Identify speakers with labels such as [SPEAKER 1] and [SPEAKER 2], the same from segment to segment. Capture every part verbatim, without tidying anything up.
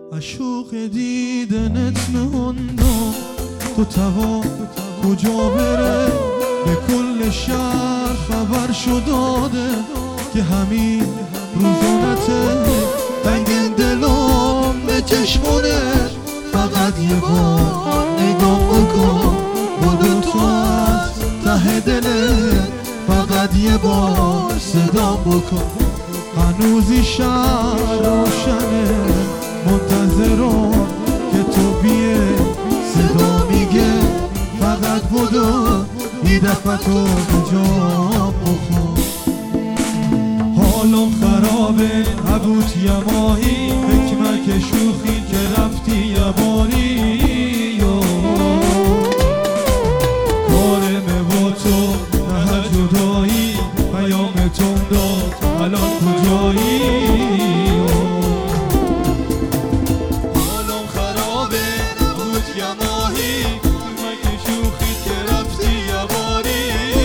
[SPEAKER 1] عشوق دیدنت مهندم تو توا کجا بره، به کل شهر خبر شو داده که همین روزونته. رنگ دلم به چشمونه، فقط یه بار نگاه بکن، بدو تو از ته دله، فقط یه بار صدا بکن. هنوزی شهر روشنه، منتظرم که تو بیه، صدا میگه فقط بدو، یه دفعه تو به جا بخور. حالم خرابه نبود یه ماهی، حکمه که شوخی که رفتی یه باری. کارمه با تو نه جدایی، پیامتون داد الان کجایی. حالم خرابه نبود یه ماهی، حکمه که شوخی که رفتی یه باری.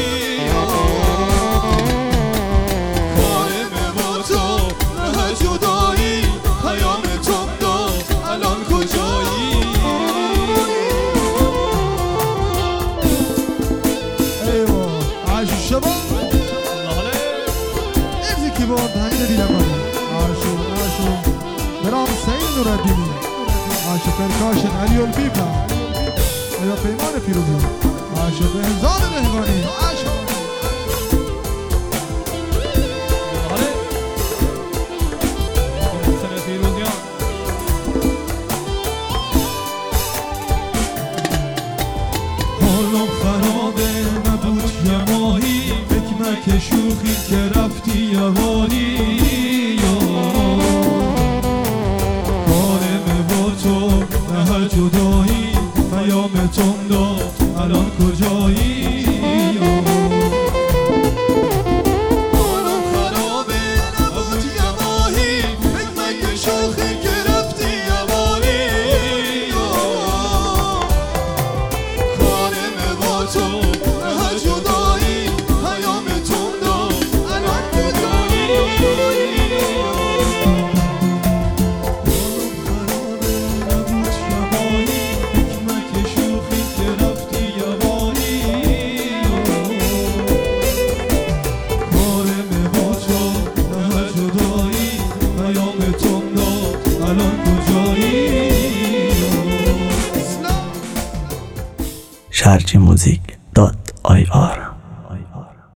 [SPEAKER 2] کیبورد همین دیدم کنیم آشو آشو برام سعید نوردینی، آشو پرکاشن علی البیبا، آیا پیمان پیروزی، آشو بهزاد بهگانی، آشو
[SPEAKER 1] حالم خرابه نبود یه ماهی، حکمه که شوخی که رفتی یه باری. کارمه با تو نه جدایی، پیامتون داد الان کجایی. حالم خرابه نبود یه ماهی، حکمه که شوخی که رفتی یه باری. کارمه با تو نه جدایی، پیامتون داد الان کجایی.
[SPEAKER 3] شرجی موزیک دات آی آر